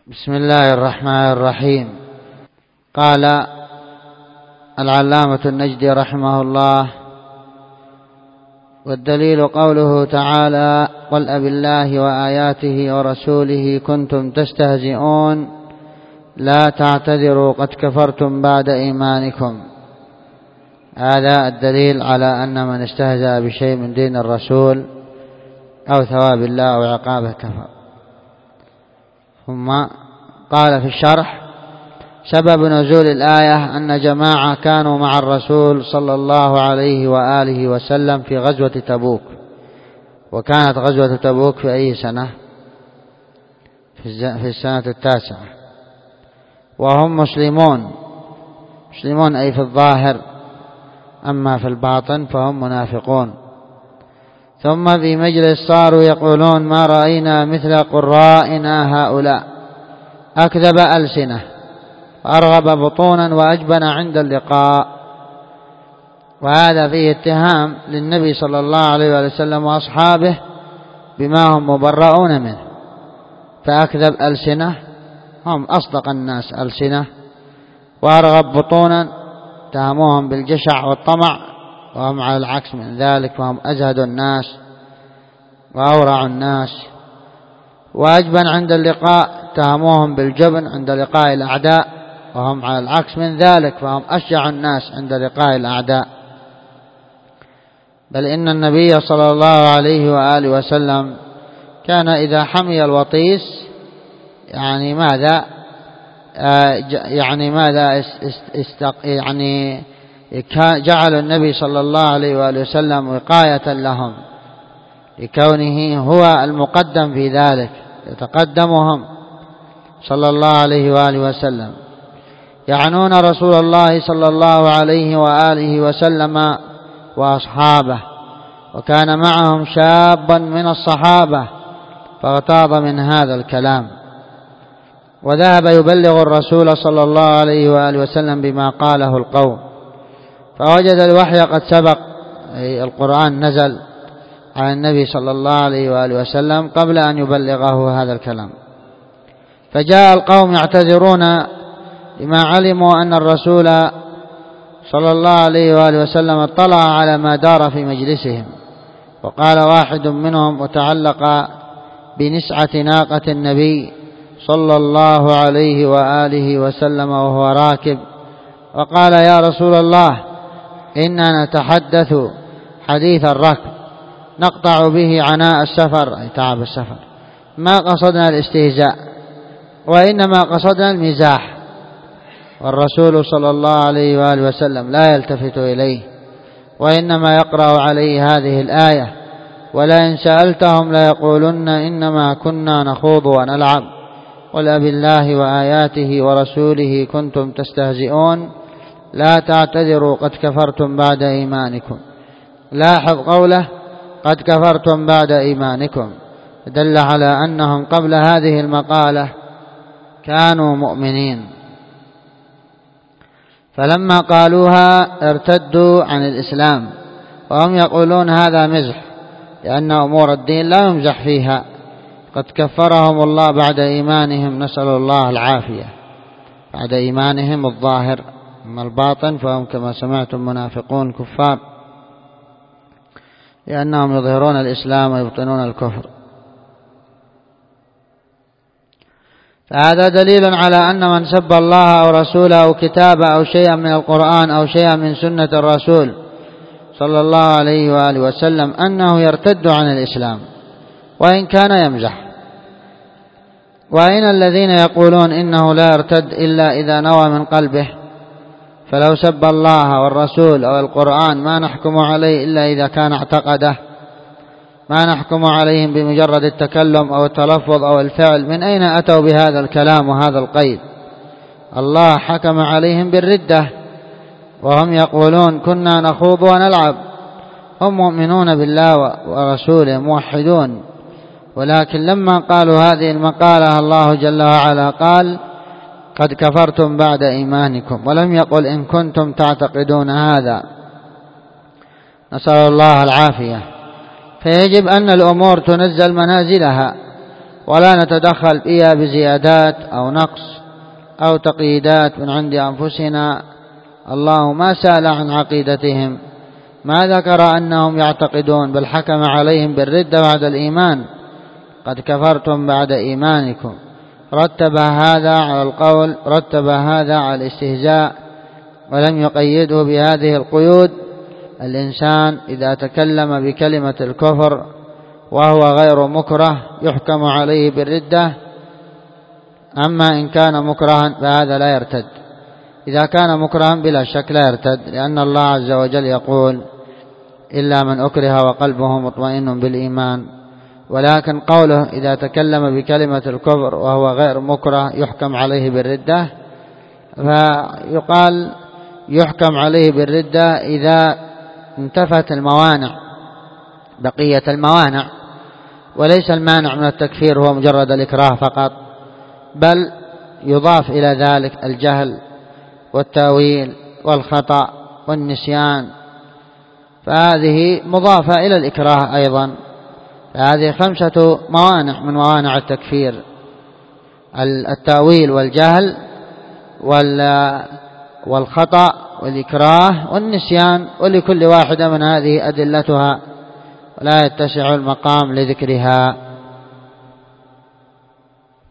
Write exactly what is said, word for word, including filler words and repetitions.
بسم الله الرحمن الرحيم. قال العلامة النجدي رحمه الله: والدليل قوله تعالى: قل أبالله وآياته ورسوله كنتم تستهزئون لا تعتذروا قد كفرتم بعد إيمانكم. هذا الدليل على أن من استهزأ بشيء من دين الرسول أو ثواب الله أو عقابه كفر. ثم قال في الشرح: سبب نزول الآية أن جماعة كانوا مع الرسول صلى الله عليه وآله وسلم في غزوة تبوك. وكانت غزوة تبوك في أي سنة؟ في السنة التاسعة. وهم مسلمون، مسلمون أي في الظاهر، أما في الباطن فهم منافقون. ثم في مجلس صاروا يقولون: ما رأينا مثل قرائنا هؤلاء، أكذب ألسنة وأرغب بطونا وأجبن عند اللقاء. وهذا فيه اتهام للنبي صلى الله عليه وسلم وأصحابه بما هم مبرؤون منه. فأكذب ألسنة، هم أصدق الناس ألسنة، وأرغب بطونا اتهموهم بالجشع والطمع، وهم على العكس من ذلك، وهم أزهد الناس وأورع الناس. وأجبن عند اللقاء اتهموهم بالجبن عند لقاء الأعداء، وهم على العكس من ذلك، فهم أشجع الناس عند لقاء الأعداء. بل إن النبي صلى الله عليه وآله وسلم كان إذا حمي الوطيس يعني ماذا يعني ماذا استق يعني جعل النبي صلى الله عليه وآله وسلم وقاية لهم، لكونه هو المقدم في ذلك، يتقدمهم صلى الله عليه وآله وسلم. يعنون رسول الله صلى الله عليه وآله وسلم وأصحابه. وكان معهم شابا من الصحابة فاغتاظ من هذا الكلام، وذهب يبلغ الرسول صلى الله عليه وآله وسلم بما قاله القوم، فوجد الوحي قد سبق، أي القرآن نزل على النبي صلى الله عليه وآله وسلم قبل أن يبلغه هذا الكلام. فجاء القوم يعتذرون لما علموا أن الرسول صلى الله عليه وآله وسلم اطلع على ما دار في مجلسهم. وقال واحد منهم وتعلق بنسعة ناقة النبي صلى الله عليه وآله وسلم وهو راكب، وقال: يا رسول الله، إننا نتحدث حديث الركب نقطع به عناء السفر، أي تعب السفر، ما قصدنا الاستهزاء وإنما قصدنا المزاح، والرسول صلى الله عليه وآله وسلم لا يلتفت إليه، وإنما يقرأ عليه هذه الآية: ولئن سألتهم ليقولن إنما كنا نخوض ونلعب قل أبالله وآياته ورسوله كنتم تستهزئون لا تعتذروا قد كفرتم بعد إيمانكم. لاحظ قوله: قد كفرتم بعد إيمانكم، دل على أنهم قبل هذه المقالة كانوا مؤمنين، فلما قالوها ارتدوا عن الإسلام. وهم يقولون هذا مزح، لأن أمور الدين لا يمزح فيها. قد كفرهم الله بعد إيمانهم، نسأل الله العافية، بعد إيمانهم الظاهر. أما الباطن فهم كما سمعتم منافقون كفار، لأنهم يظهرون الإسلام ويبطنون الكفر. فهذا دليل على أن من سب الله أو رسوله أو كتابه أو شيئا من القرآن أو شيئا من سنة الرسول صلى الله عليه وآله وسلم أنه يرتد عن الإسلام وإن كان يمزح. وإن الذين يقولون إنه لا يرتد إلا إذا نوى من قلبه، فلو سب الله والرسول أو القرآن ما نحكم عليه إلا إذا كان اعتقده، ما نحكم عليهم بمجرد التكلم أو التلفظ أو الفعل. من أين أتوا بهذا الكلام وهذا القيد؟ الله حكم عليهم بالردة وهم يقولون كنا نخوض ونلعب. هم مؤمنون بالله ورسوله موحدون، ولكن لما قالوا هذه المقالة الله جل وعلا قال: قد كفرتم بعد إيمانكم، ولم يقل إن كنتم تعتقدون هذا، نسأل الله العافية. فيجب أن الأمور تنزل منازلها، ولا نتدخل فيها بزيادات أو نقص أو تقييدات من عند أنفسنا. الله ما سأل عن عقيدتهم، ما ذكر أنهم يعتقدون، بل حكم عليهم بالردة بعد الإيمان، قد كفرتم بعد إيمانكم. رتب هذا على القول، رتب هذا على الاستهزاء، ولم يقيده بهذه القيود. الإنسان إذا تكلم بكلمة الكفر وهو غير مكره يحكم عليه بالردة، أما إن كان مكرها فهذا لا يرتد. إذا كان مكرها بلا شك لا يرتد، لأن الله عز وجل يقول إلا من أكره وقلبه مطمئن بالإيمان. ولكن قوله إذا تكلم بكلمة الكفر وهو غير مكره يحكم عليه بالردة، فيقال يحكم عليه بالردة إذا انتفت الموانع، بقية الموانع، وليس المانع من التكفير هو مجرد الإكراه فقط، بل يضاف إلى ذلك الجهل والتأويل والخطأ والنسيان، فهذه مضافة إلى الإكراه أيضا. فهذه خمسة موانع من موانع التكفير: التأويل والجهل والخطأ والإكراه والنسيان، ولكل واحدة من هذه أدلتها ولا يتسع المقام لذكرها.